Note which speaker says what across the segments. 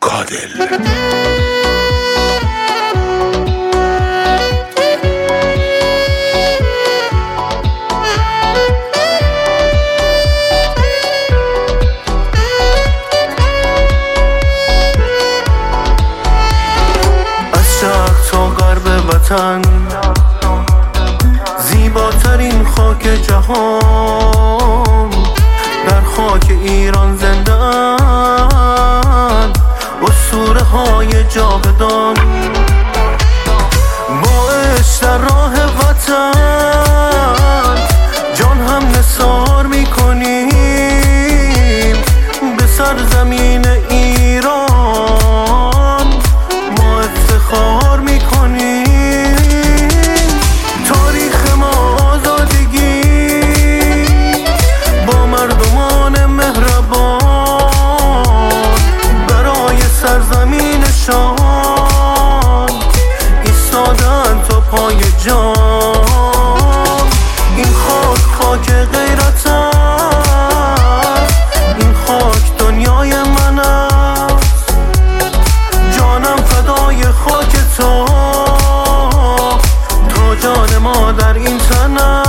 Speaker 1: کادل.
Speaker 2: وطن زیباترین خاک جهان، در خاک ایران زنده‌اند اسطوره های جاودان. با عشق در راه وطن جان هم نثار میکنیم، به سرزمین ایران ما افتخار میکنیم. ایستادن تا پای جان، این خاک خاک غیرت است، این خاک دنیای من است. جانم فدای خاک تو، تا جان ما در این تن است.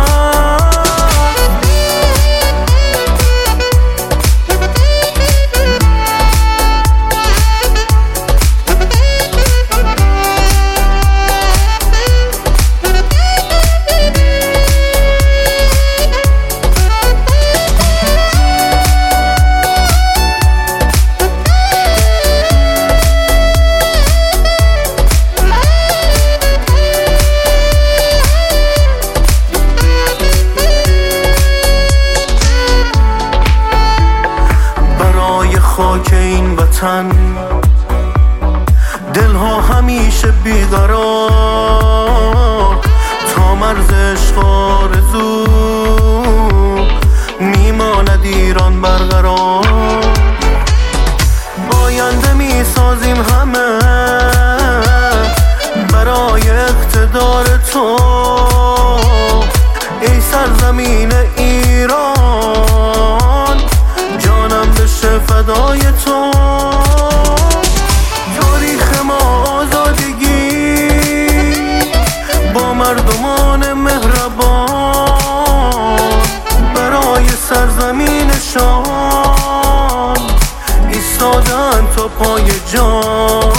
Speaker 2: خاک این وطن دلها همیشه بیقرار، تا مرز عشق آرزو میماند ایران برقرار. آینده میسازیم همه برای اقتدار تو، ای سرزمین ایران جانم بشه فدای تو. تاریخ ما آزادگی با مردمان مهربان، برای سرزمینشان ایستادن تا پای جان.